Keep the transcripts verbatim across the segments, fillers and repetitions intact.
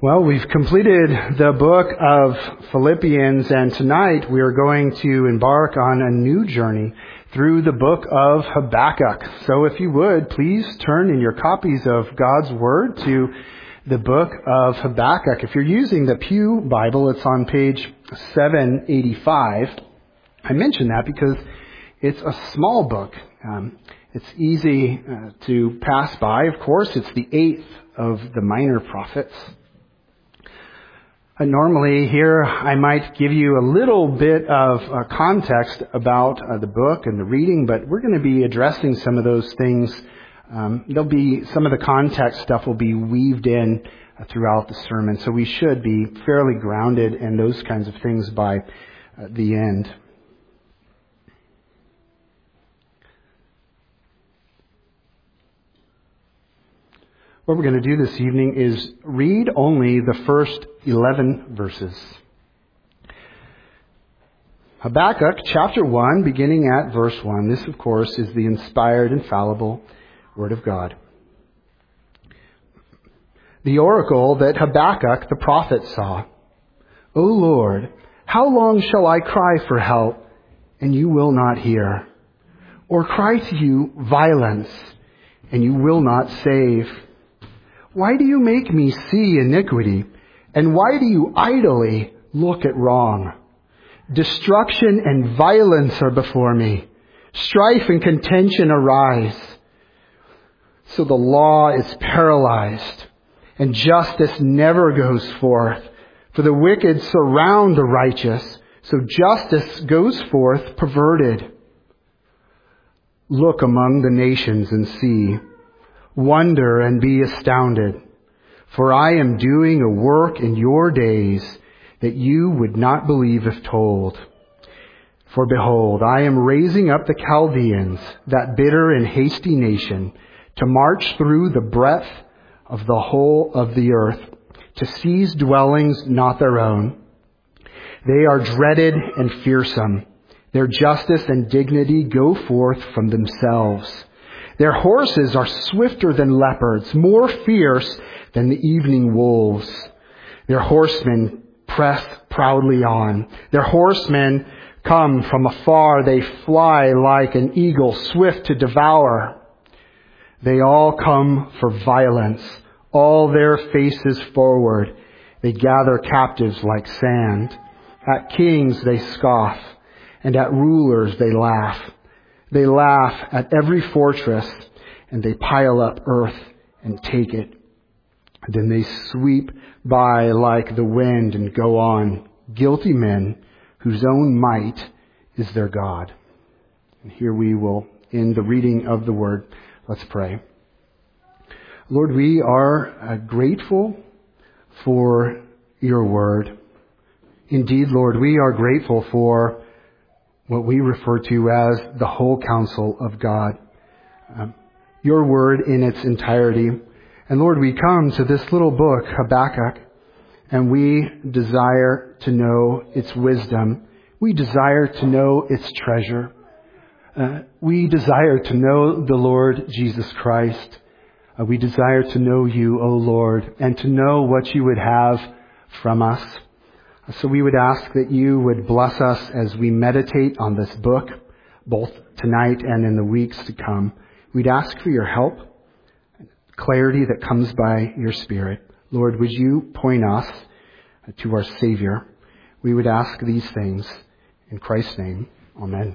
Well, we've completed the book of Philippians, and tonight we are going to embark on a new journey through the book of Habakkuk. So if you would, please turn in your copies of God's Word to the book of Habakkuk. If you're using the Pew Bible, it's on page seven eighty-five. I mention that because it's a small book. Um, it's easy uh, to pass by. Of course, it's the eighth of the minor prophets. Uh, normally here I might give you a little bit of uh, context about uh, the book and the reading, but we're going to be addressing some of those things. Um, there'll be some of the context stuff will be weaved in uh, throughout the sermon, so we should be fairly grounded in those kinds of things by uh, the end. What we're going to do this evening is read only the first eleven verses. Habakkuk chapter one, beginning at verse one. This, of course, is the inspired, infallible Word of God. The oracle that Habakkuk the prophet saw. O Lord, how long shall I cry for help, and you will not hear? Or cry to you violence, and you will not save? Why do you make me see iniquity? And why do you idly look at wrong? Destruction and violence are before me. Strife and contention arise. So the law is paralyzed, and justice never goes forth. For the wicked surround the righteous, so justice goes forth perverted. Look among the nations and see. Wonder and be astounded, for I am doing a work in your days that you would not believe if told. For behold, I am raising up the Chaldeans, that bitter and hasty nation, to march through the breadth of the whole of the earth, to seize dwellings not their own. They are dreaded and fearsome. Their justice and dignity go forth from themselves. Their horses are swifter than leopards, more fierce than the evening wolves. Their horsemen press proudly on. Their horsemen come from afar. They fly like an eagle, swift to devour. They all come for violence, all their faces forward. They gather captives like sand. At kings they scoff, and at rulers they laugh. They laugh at every fortress, and they pile up earth and take it. Then they sweep by like the wind and go on, guilty men whose own might is their God. And here we will end the reading of the Word. Let's pray. Lord, we are uh, grateful for your Word. Indeed, Lord, we are grateful for what we refer to as the whole counsel of God. Um, your word in its entirety. And Lord, we come to this little book, Habakkuk, and we desire to know its wisdom. We desire to know its treasure. Uh, we desire to know the Lord Jesus Christ. Uh, we desire to know you, O Lord, and to know what you would have from us. So we would ask that you would bless us as we meditate on this book, both tonight and in the weeks to come. We'd ask for your help, clarity that comes by your Spirit. Lord, would you point us to our Savior? We would ask these things in Christ's name. Amen.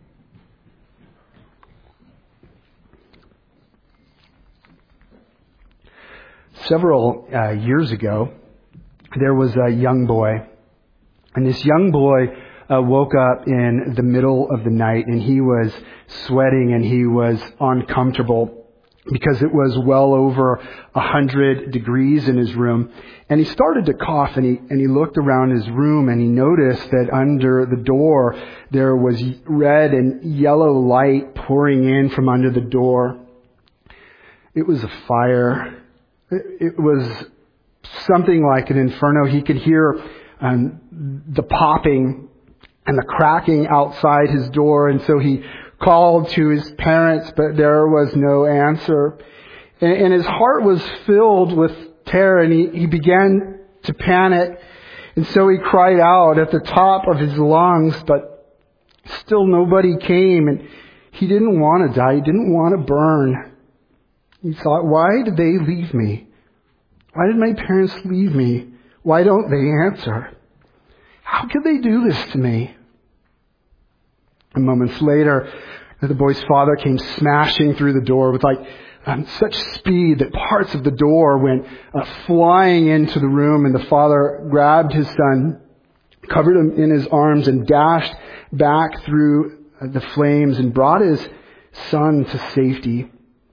Several uh, years ago, there was a young boy. And this young boy uh, woke up in the middle of the night, and he was sweating and he was uncomfortable because it was well over a hundred degrees in his room. And he started to cough, and he, and he looked around his room, and he noticed that under the door there was red and yellow light pouring in from under the door. It was a fire. It, it was something like an inferno. He could hear Um, the popping and the cracking outside his door. And so he called to his parents, but there was no answer. And, and his heart was filled with terror, and he, he began to panic. And so he cried out at the top of his lungs, but still nobody came. And he didn't want to die. He didn't want to burn. He thought, why did they leave me? Why did my parents leave me? Why don't they answer? How could they do this to me? And moments later, the boy's father came smashing through the door with like um, such speed that parts of the door went uh, flying into the room, and the father grabbed his son, covered him in his arms, and dashed back through uh, the flames and brought his son to safety.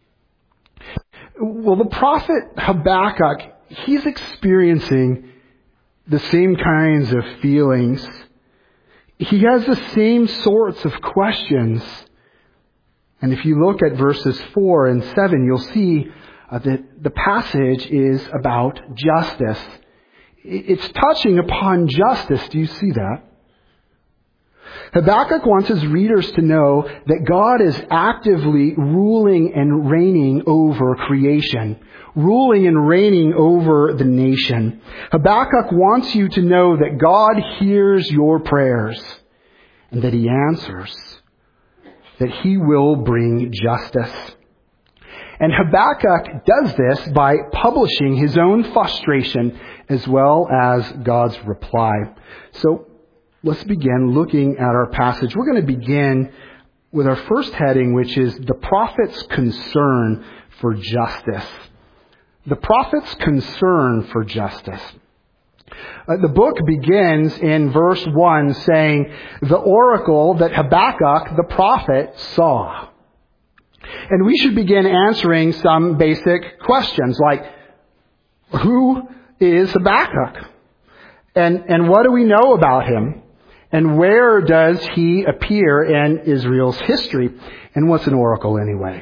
Well, the prophet Habakkuk, he's experiencing the same kinds of feelings. He has the same sorts of questions. And if you look at verses four and seven, you'll see uh, that the passage is about justice. It's touching upon justice. Do you see that? Habakkuk wants his readers to know that God is actively ruling and reigning over creation, ruling and reigning over the nation. Habakkuk wants you to know that God hears your prayers and that He answers, that He will bring justice. And Habakkuk does this by publishing his own frustration as well as God's reply. So let's begin looking at our passage. We're going to begin with our first heading, which is the prophet's concern for justice. The prophet's concern for justice. Uh, the book begins in verse one saying, the oracle that Habakkuk the prophet saw. And we should begin answering some basic questions like, who is Habakkuk? And, and what do we know about him? And where does he appear in Israel's history? And what's an oracle anyway?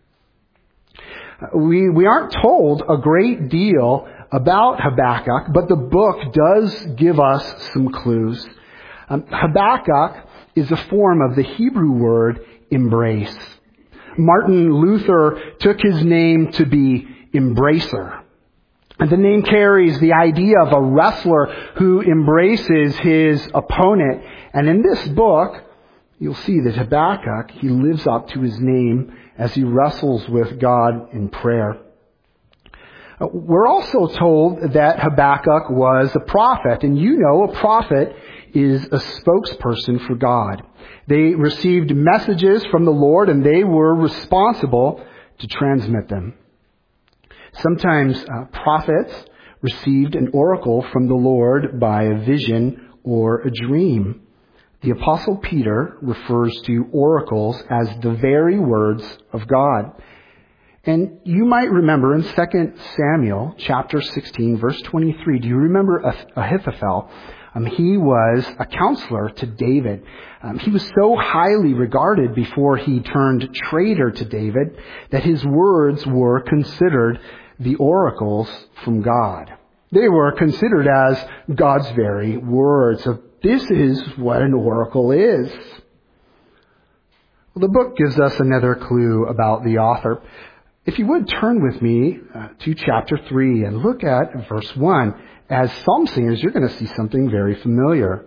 We, we aren't told a great deal about Habakkuk, but the book does give us some clues. Um, Habakkuk is a form of the Hebrew word embrace. Martin Luther took his name to be embracer. And the name carries the idea of a wrestler who embraces his opponent. And in this book, you'll see that Habakkuk, he lives up to his name as he wrestles with God in prayer. We're also told that Habakkuk was a prophet. And you know a prophet is a spokesperson for God. They received messages from the Lord and they were responsible to transmit them. Sometimes uh, prophets received an oracle from the Lord by a vision or a dream. The Apostle Peter refers to oracles as the very words of God. And you might remember in Second Samuel chapter sixteen, verse twenty-three, do you remember Ahithophel? Um, he was a counselor to David. Um, he was so highly regarded before he turned traitor to David that his words were considered the oracles from God. They were considered as God's very words. So this is what an oracle is. Well, the book gives us another clue about the author. If you would turn with me uh, to chapter three and look at verse one. As psalm singers, you're going to see something very familiar.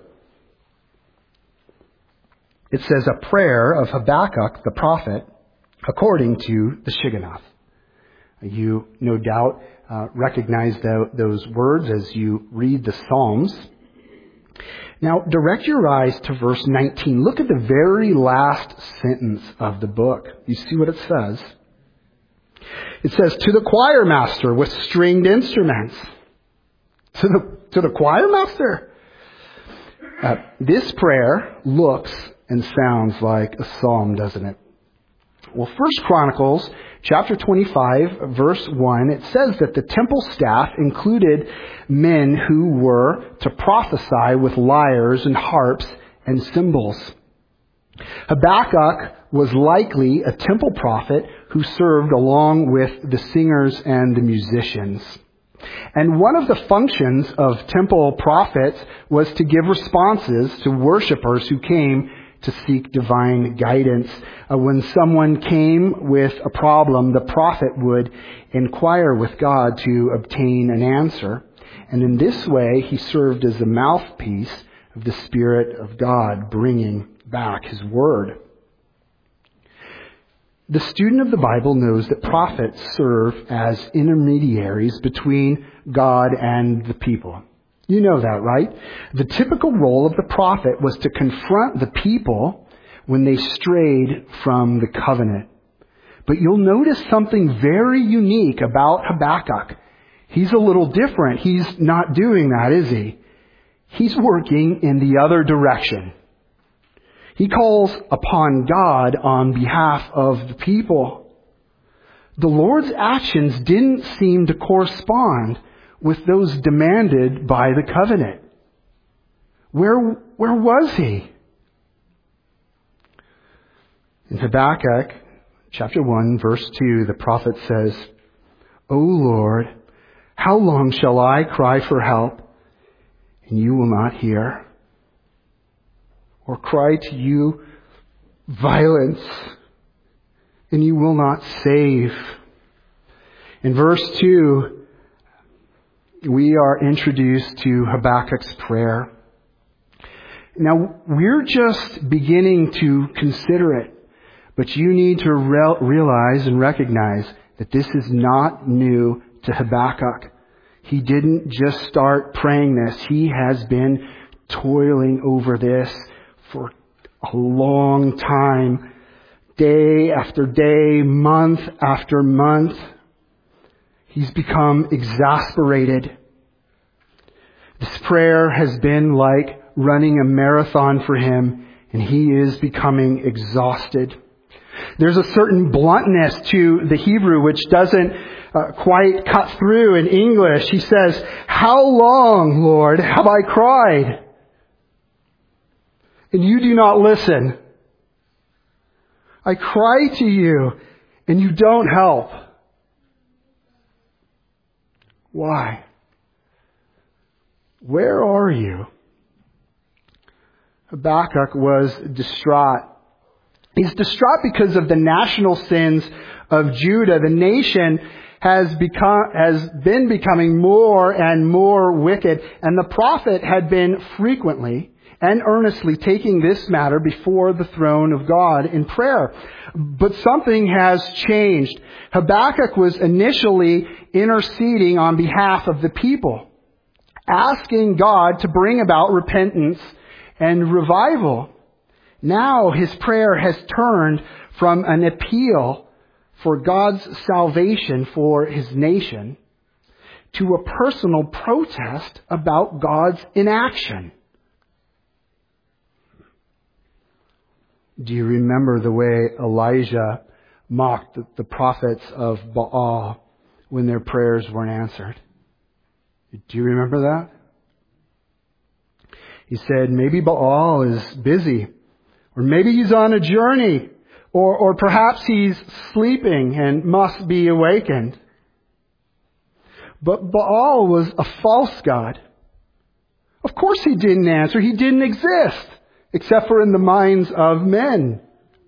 It says, a prayer of Habakkuk the prophet according to the Shigionoth. You no doubt uh, recognize the, those words as you read the Psalms. Now, direct your eyes to verse nineteen. Look at the very last sentence of the book. You see what it says? It says, to the choir master with stringed instruments. To the, to the choir master? Uh, this prayer looks and sounds like a psalm, doesn't it? Well, First Chronicles chapter twenty-five, verse one, it says that the temple staff included men who were to prophesy with lyres and harps and cymbals. Habakkuk was likely a temple prophet who served along with the singers and the musicians. And one of the functions of temple prophets was to give responses to worshipers who came to seek divine guidance. Uh, when someone came with a problem, the prophet would inquire with God to obtain an answer. And in this way, he served as the mouthpiece of the Spirit of God, bringing back his word. The student of the Bible knows that prophets serve as intermediaries between God and the people. You know that, right? The typical role of the prophet was to confront the people when they strayed from the covenant. But you'll notice something very unique about Habakkuk. He's a little different. He's not doing that, is he? He's working in the other direction. He calls upon God on behalf of the people. The Lord's actions didn't seem to correspond with those demanded by the covenant. Where, where was he? In Habakkuk chapter one, verse two, the prophet says, "O Lord, how long shall I cry for help, and you will not hear? Or cry to you violence, and you will not save?" In verse two, we are introduced to Habakkuk's prayer. Now, we're just beginning to consider it, but you need to re- realize and recognize that this is not new to Habakkuk. He didn't just start praying this. He has been toiling over this for a long time, day after day, month after month. He's become exasperated. This prayer has been like running a marathon for him, and he is becoming exhausted. There's a certain bluntness to the Hebrew which doesn't uh, quite cut through in English. He says, "How long, Lord, have I cried, and you do not listen? I cry to you, and you don't help. Why? Where are you?" Habakkuk was distraught. He's distraught because of the national sins of Judah. The nation has become, has been becoming more and more wicked, and the prophet had been frequently and earnestly taking this matter before the throne of God in prayer. But something has changed. Habakkuk was initially interceding on behalf of the people, asking God to bring about repentance and revival. Now his prayer has turned from an appeal for God's salvation for his nation to a personal protest about God's inaction. Do you remember the way Elijah mocked the prophets of Baal when their prayers weren't answered? Do you remember that? He said, maybe Baal is busy, or maybe he's on a journey, or, or perhaps he's sleeping and must be awakened. But Baal was a false god. Of course he didn't answer. He didn't exist, except for in the minds of men.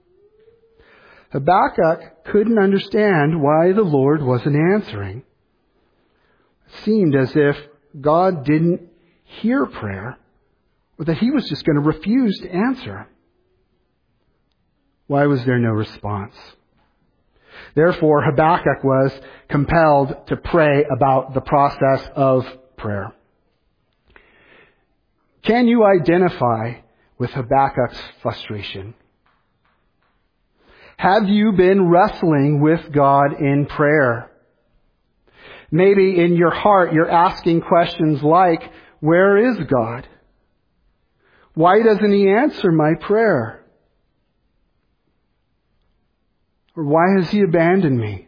Habakkuk couldn't understand why the Lord wasn't answering. It seemed as if God didn't hear prayer, or that he was just going to refuse to answer. Why was there no response? Therefore, Habakkuk was compelled to pray about the process of prayer. Can you identify with Habakkuk's frustration? Have you been wrestling with God in prayer? Maybe in your heart you're asking questions like, where is God? Why doesn't he answer my prayer? Or why has he abandoned me?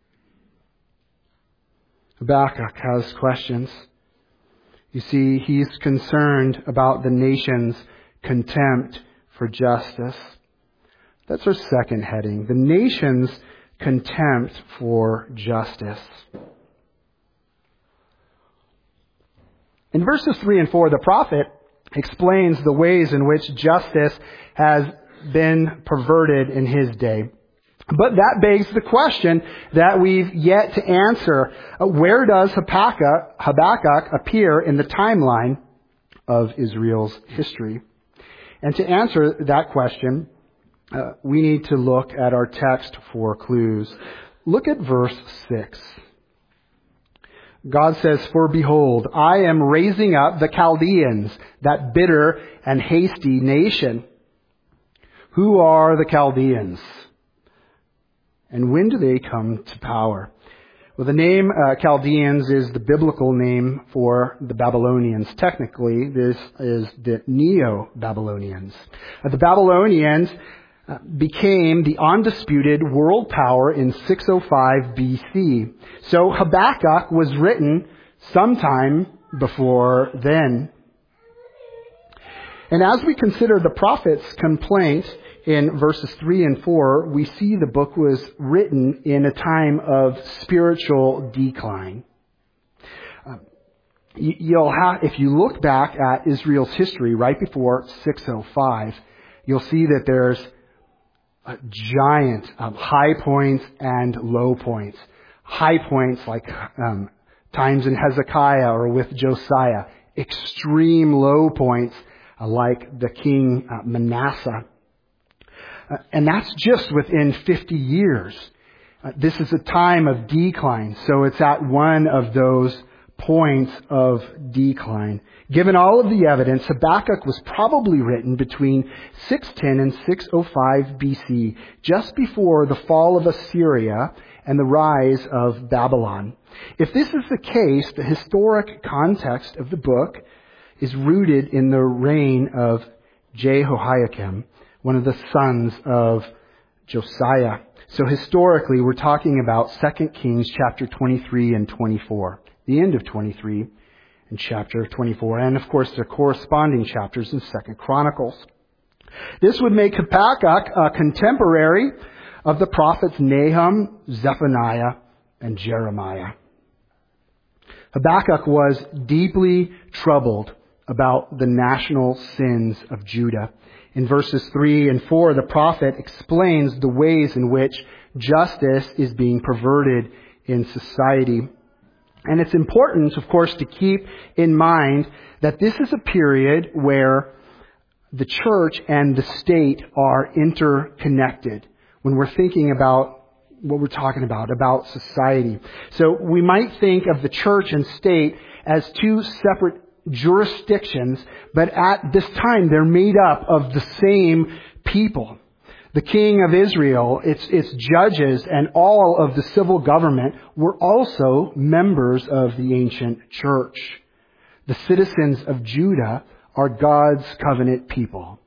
Habakkuk has questions. You see, he's concerned about the nation's contempt for justice. That's our second heading. The nation's contempt for justice. In verses three and four, the prophet explains the ways in which justice has been perverted in his day. But that begs the question that we've yet to answer. Uh, Where does Habakkuk, Habakkuk appear in the timeline of Israel's history? And to answer that question, uh, we need to look at our text for clues. Look at verse six. God says, "For behold, I am raising up the Chaldeans, that bitter and hasty nation." Who are the Chaldeans? And when do they come to power? Well, the name uh, Chaldeans is the biblical name for the Babylonians. Technically, this is the Neo-Babylonians. Uh, the Babylonians uh, became the undisputed world power in six oh five B C. So Habakkuk was written sometime before then. And as we consider the prophet's complaint in verses three and four, we see the book was written in a time of spiritual decline. Uh, you'll have, if you look back at Israel's history right before six oh five, you'll see that there's a giant um, high points and low points. High points like um, times in Hezekiah or with Josiah. Extreme low points uh, like the king uh, Manasseh. Uh, and that's just within fifty years. Uh, this is a time of decline, so it's at one of those points of decline. Given all of the evidence, Habakkuk was probably written between six ten and six oh five B C, just before the fall of Assyria and the rise of Babylon. If this is the case, the historic context of the book is rooted in the reign of Jehoiakim, one of the sons of Josiah. So historically, we're talking about Second Kings chapter twenty-three and twenty-four, the end of twenty-three and chapter twenty-four, and of course the corresponding chapters in Second Chronicles. This would make Habakkuk a contemporary of the prophets Nahum, Zephaniah, and Jeremiah. Habakkuk was deeply troubled about the national sins of Judah. In verses three and four, the prophet explains the ways in which justice is being perverted in society. And it's important, of course, to keep in mind that this is a period where the church and the state are interconnected when we're thinking about what we're talking about, about society. So we might think of the church and state as two separate jurisdictions, but at this time they're made up of the same people. The king of Israel, its, its judges, and all of the civil government were also members of the ancient church. The citizens of Judah are God's covenant people.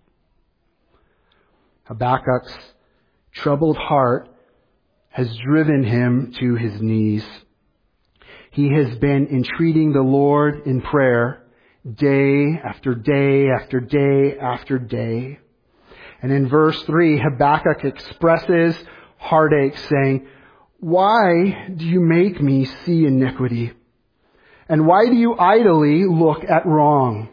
Habakkuk's troubled heart has driven him to his knees. He has been entreating the Lord in prayer day after day after day after day. And in verse three, Habakkuk expresses heartache, saying, "Why do you make me see iniquity? And why do you idly look at wrong?"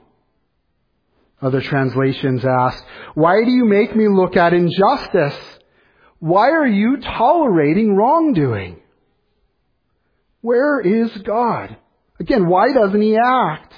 Other translations ask, "Why do you make me look at injustice? Why are you tolerating wrongdoing? Where is God?" Again, why doesn't he act?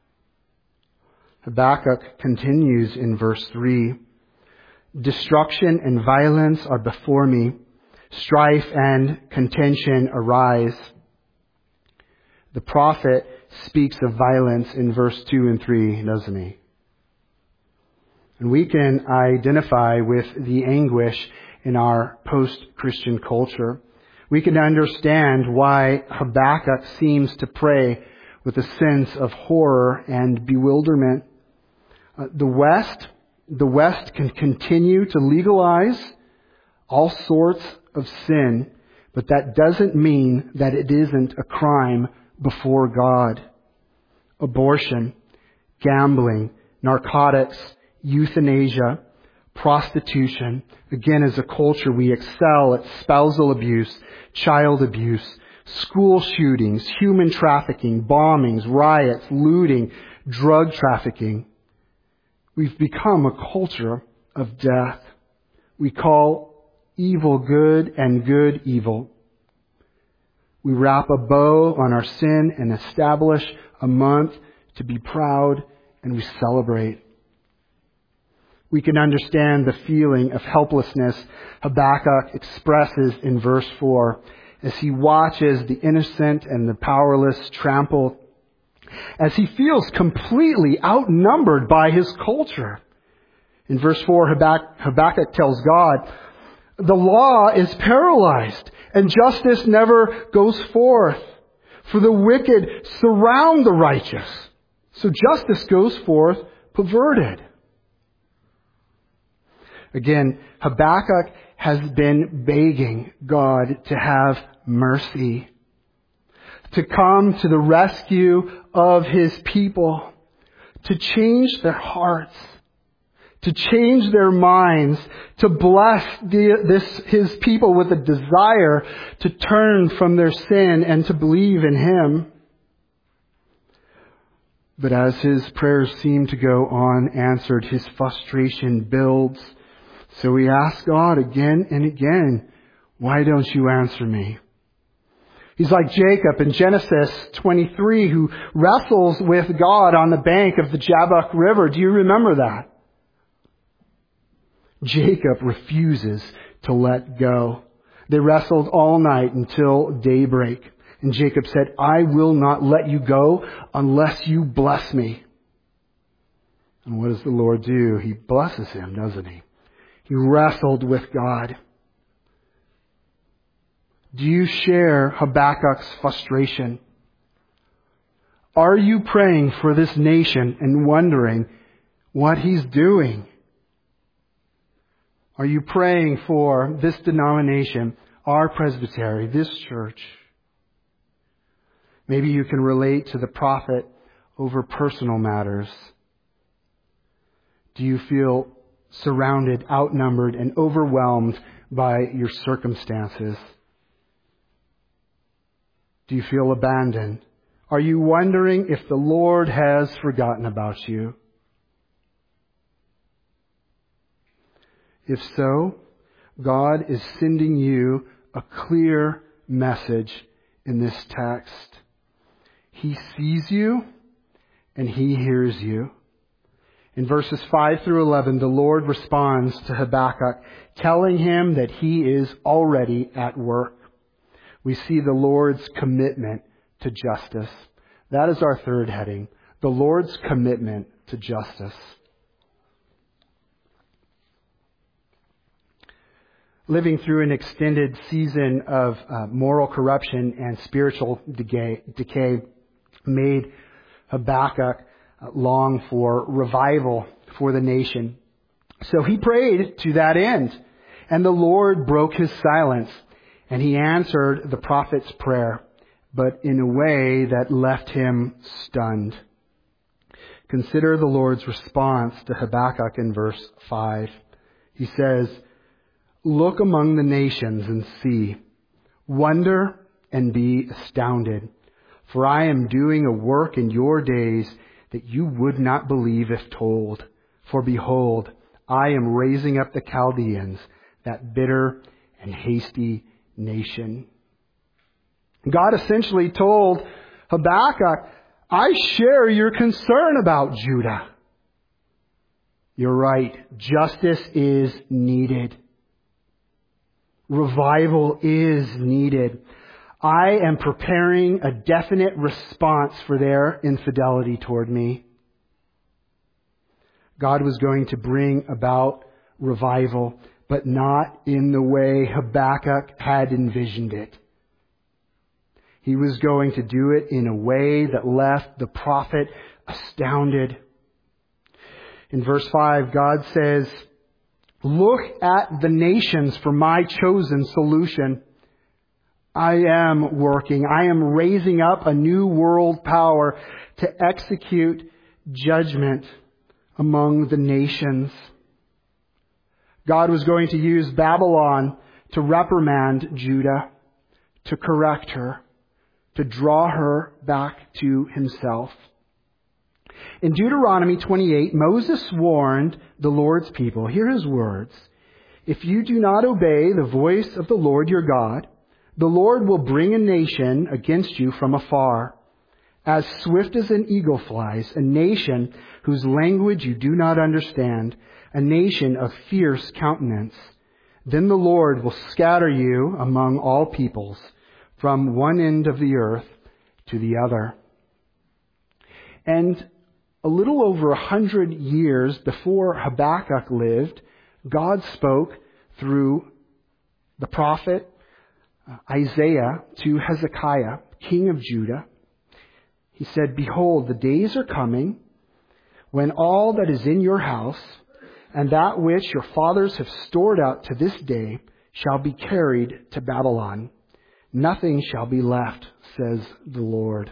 Habakkuk continues in verse three. "Destruction and violence are before me. Strife and contention arise." The prophet speaks of violence in verse two and three, doesn't he? And we can identify with the anguish in our post-Christian culture. We can understand why Habakkuk seems to pray with a sense of horror and bewilderment. Uh, the West, the West can continue to legalize all sorts of sin, but that doesn't mean that it isn't a crime before God. Abortion, gambling, narcotics, euthanasia, prostitution. Again, as a culture, we excel at spousal abuse, child abuse, school shootings, human trafficking, bombings, riots, looting, drug trafficking. We've become a culture of death. We call evil good, and good evil. We wrap a bow on our sin and establish a month to be proud, and we celebrate. We can understand the feeling of helplessness Habakkuk expresses in verse four as he watches the innocent and the powerless trampled, as he feels completely outnumbered by his culture. In verse four, Habakkuk tells God, the law is paralyzed and justice never goes forth, for the wicked surround the righteous. So justice goes forth perverted. Again, Habakkuk has been begging God to have mercy, to come to the rescue of His people, to change their hearts, to change their minds, to bless the, this, His people with a desire to turn from their sin and to believe in Him. But as his prayers seem to go unanswered, his frustration builds. So he asks God again and again, why don't you answer me? He's like Jacob in Genesis twenty-three, who wrestles with God on the bank of the Jabbok River. Do you remember that? Jacob refuses to let go. They wrestled all night until daybreak. And Jacob said, I will not let you go unless you bless me. And what does the Lord do? He blesses him, doesn't he? He wrestled with God. Do you share Habakkuk's frustration? Are you praying for this nation and wondering what he's doing? Are you praying for this denomination, our presbytery, this church? Maybe you can relate to the prophet over personal matters. Do you feel surrounded, outnumbered, and overwhelmed by your circumstances? Do you feel abandoned? Are you wondering if the Lord has forgotten about you? If so, God is sending you a clear message in this text. He sees you and He hears you. In verses five through eleven, the Lord responds to Habakkuk, telling him that He is already at work. We see the Lord's commitment to justice. That is our third heading, the Lord's commitment to justice. Living through an extended season of uh, moral corruption and spiritual decay, decay made Habakkuk long for revival for the nation. So he prayed to that end, and the Lord broke his silence, and He answered the prophet's prayer, but in a way that left him stunned. Consider the Lord's response to Habakkuk in verse five. He says, look among the nations and see, wonder and be astounded. For I am doing a work in your days that you would not believe if told. For behold, I am raising up the Chaldeans, that bitter and hasty nation. God essentially told Habakkuk, I share your concern about Judah. You're right. Justice is needed. Revival is needed. I am preparing a definite response for their infidelity toward me. God was going to bring about revival, but not in the way Habakkuk had envisioned it. He was going to do it in a way that left the prophet astounded. In verse five, God says, look at the nations for my chosen solution. I am working. I am raising up a new world power to execute judgment among the nations. God was going to use Babylon to reprimand Judah, to correct her, to draw her back to Himself. In Deuteronomy twenty-eight, Moses warned the Lord's people. Hear his words. If you do not obey the voice of the Lord your God, the Lord will bring a nation against you from afar, as swift as an eagle flies, a nation whose language you do not understand, a nation of fierce countenance. Then the Lord will scatter you among all peoples, from one end of the earth to the other. And a little over a hundred years before Habakkuk lived, God spoke through the prophet Isaiah to Hezekiah, king of Judah. He said, "Behold, the days are coming when all that is in your house and that which your fathers have stored up to this day shall be carried to Babylon. Nothing shall be left, says the Lord."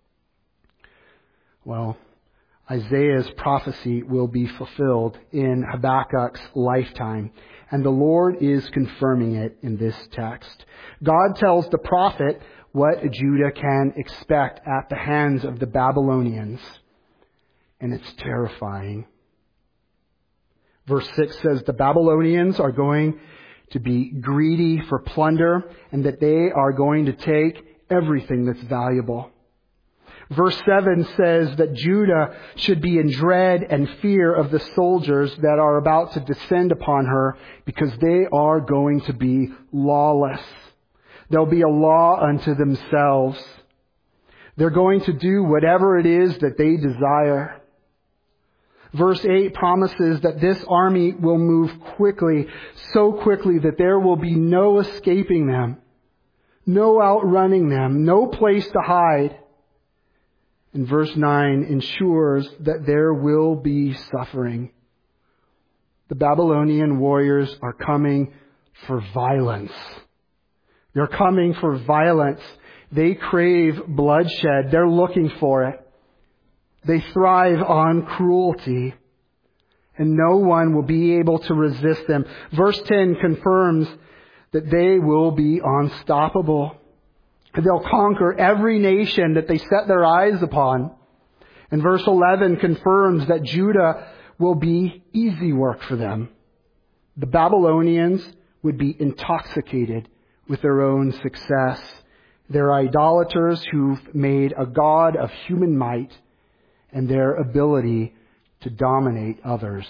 Well, Isaiah's prophecy will be fulfilled in Habakkuk's lifetime, and the Lord is confirming it in this text. God tells the prophet what Judah can expect at the hands of the Babylonians, and it's terrifying. Verse six says the Babylonians are going to be greedy for plunder, and that they are going to take everything that's valuable. Verse seven says that Judah should be in dread and fear of the soldiers that are about to descend upon her, because they are going to be lawless. They'll be a law unto themselves. They're going to do whatever it is that they desire. Verse eight promises that this army will move quickly, so quickly that there will be no escaping them, no outrunning them, no place to hide. And verse nine ensures that there will be suffering. The Babylonian warriors are coming for violence. They're coming for violence. They crave bloodshed. They're looking for it. They thrive on cruelty. And no one will be able to resist them. Verse ten confirms that they will be unstoppable. They'll conquer every nation that they set their eyes upon. And verse eleven confirms that Judah will be easy work for them. The Babylonians would be intoxicated with their own success. They're idolaters who've made a god of human might and their ability to dominate others.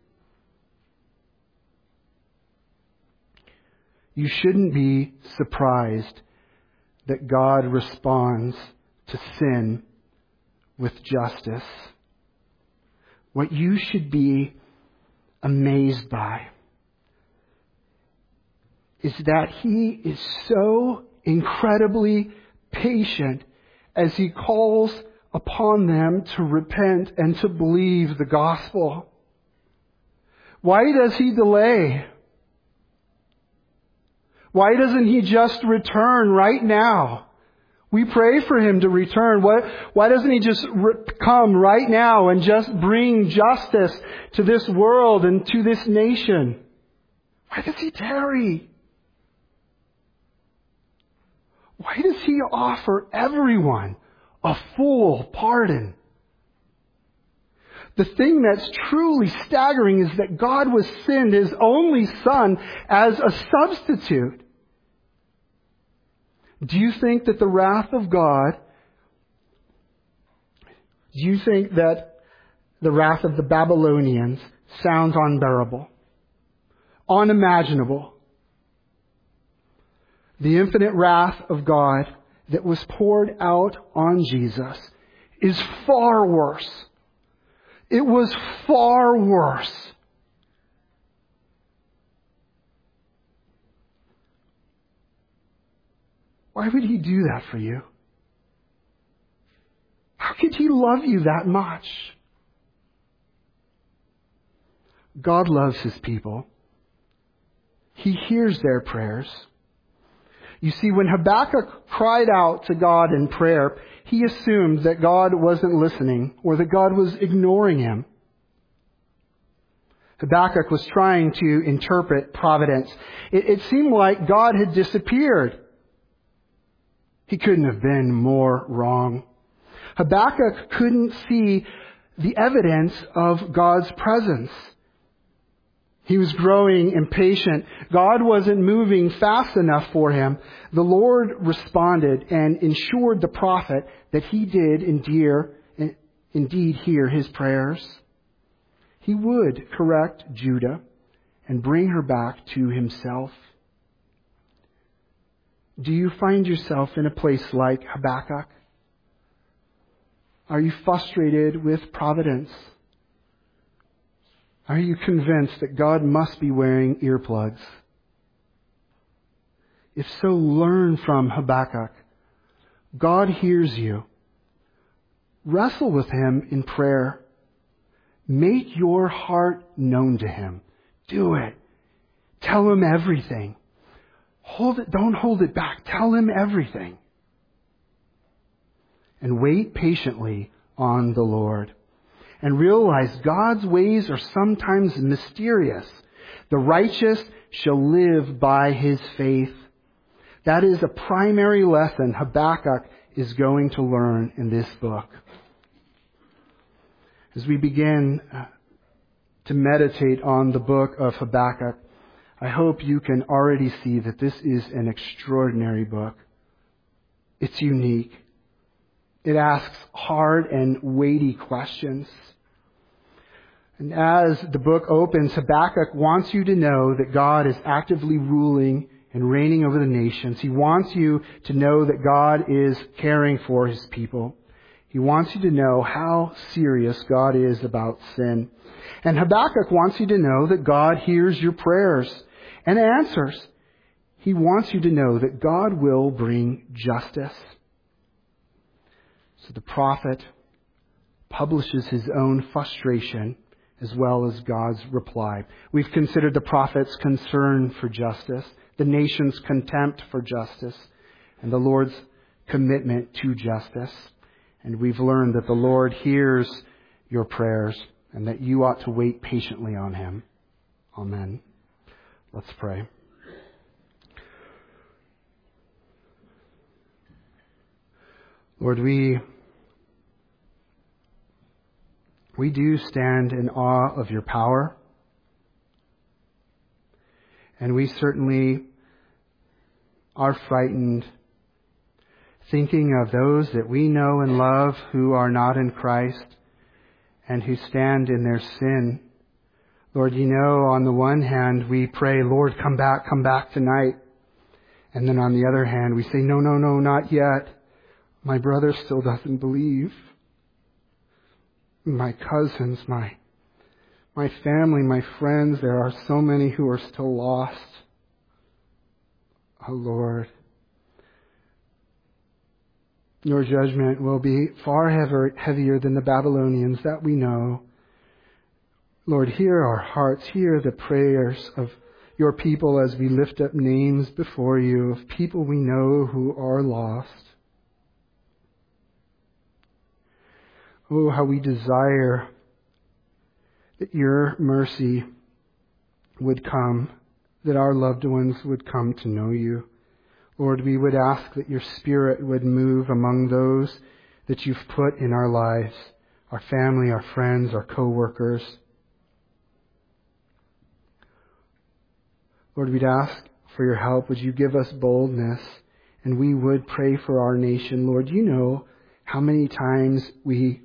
You shouldn't be surprised that God responds to sin with justice. What you should be amazed by is that He is so incredibly patient as He calls upon them to repent and to believe the gospel. Why does He delay? Why doesn't He just return right now? We pray for Him to return. Why, why doesn't He just re- come right now and just bring justice to this world and to this nation? Why does He tarry? Why does He offer everyone a full pardon? The thing that's truly staggering is that God was sent His only Son as a substitute. Do you think that the wrath of God, do you think that the wrath of the Babylonians sounds unbearable, unimaginable? The infinite wrath of God that was poured out on Jesus is far worse. It was far worse. Why would He do that for you? How could He love you that much? God loves His people. He hears their prayers. You see, when Habakkuk cried out to God in prayer, he assumed that God wasn't listening or that God was ignoring him. Habakkuk was trying to interpret providence. It, it seemed like God had disappeared. He couldn't have been more wrong. Habakkuk couldn't see the evidence of God's presence. He was growing impatient. God wasn't moving fast enough for him. The Lord responded and ensured the prophet that he did indeed, indeed hear his prayers. He would correct Judah and bring her back to himself. Do you find yourself in a place like Habakkuk? Are you frustrated with providence? Are you convinced that God must be wearing earplugs? If so, learn from Habakkuk. God hears you. Wrestle with him in prayer. Make your heart known to him. Do it. Tell him everything. Hold it, don't hold it back. Tell him everything. And wait patiently on the Lord. And realize God's ways are sometimes mysterious. The righteous shall live by his faith. That is a primary lesson Habakkuk is going to learn in this book. As we begin to meditate on the book of Habakkuk, I hope you can already see that this is an extraordinary book. It's unique. It asks hard and weighty questions. And as the book opens, Habakkuk wants you to know that God is actively ruling and reigning over the nations. He wants you to know that God is caring for his people. He wants you to know how serious God is about sin. And Habakkuk wants you to know that God hears your prayers and answers. He wants you to know that God will bring justice. So the prophet publishes his own frustration as well as God's reply. We've considered the prophet's concern for justice, the nation's contempt for justice, and the Lord's commitment to justice. And we've learned that the Lord hears your prayers and that you ought to wait patiently on him. Amen. Let's pray. Lord, we we do stand in awe of your power. And we certainly are frightened thinking of those that we know and love who are not in Christ and who stand in their sin. Lord, you know, on the one hand, we pray, Lord, come back, come back tonight. And then on the other hand, we say, no, no, no, not yet. My brother still doesn't believe. My cousins, my my family, my friends, there are so many who are still lost. Oh, Lord, your judgment will be far heavier than the Babylonians that we know. Lord, hear our hearts, hear the prayers of your people as we lift up names before you of people we know who are lost. Oh, how we desire that your mercy would come, that our loved ones would come to know you. Lord, we would ask that your Spirit would move among those that you've put in our lives, our family, our friends, our co-workers. Lord, we'd ask for your help. Would you give us boldness? And we would pray for our nation. Lord, you know how many times we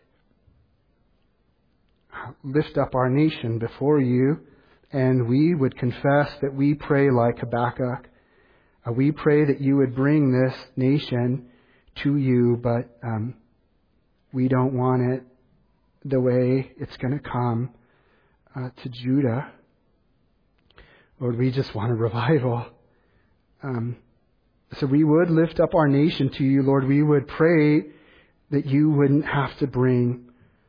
lift up our nation before you, and we would confess that we pray like Habakkuk. Uh, we pray that you would bring this nation to you, but um, we don't want it the way it's going to come uh, to Judah. Lord, we just want a revival. Um, so we would lift up our nation to you, Lord. We would pray that you wouldn't have to bring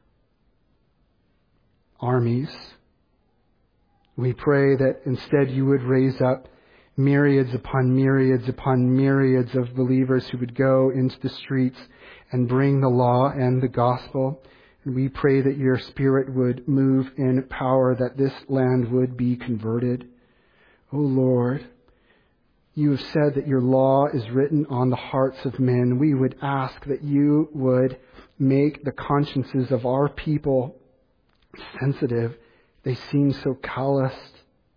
armies. We pray that instead you would raise up myriads upon myriads upon myriads of believers who would go into the streets and bring the law and the gospel. And we pray that your Spirit would move in power, that this land would be converted. O Lord, you have said that your law is written on the hearts of men. We would ask that you would make the consciences of our people sensitive They seem so calloused.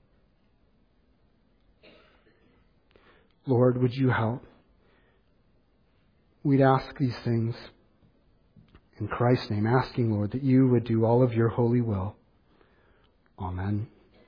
Lord, would you help? We'd ask these things in Christ's name, asking, Lord, that you would do all of your holy will. Amen.